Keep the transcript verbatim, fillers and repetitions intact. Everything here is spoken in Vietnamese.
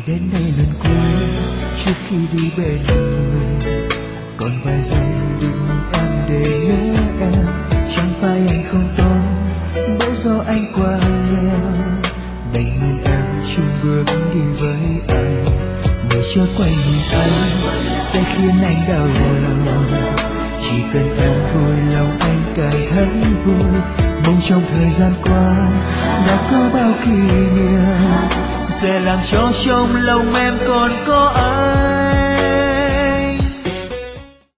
đến đây lần cuối trước khi đi bên người, còn vài giây được nhìn em để nhớ em. Chẳng phải anh không tốt, bởi do anh quá nghèo, đành nhìn em chung bước đi với anh. Người chưa quay nhìn anh sẽ khiến anh đau lòng, chỉ cần em vui lòng anh càng thấy vui. Mong trong thời gian qua đã có bao kỷ niệm sẽ làm cho trong lòng em còn có anh.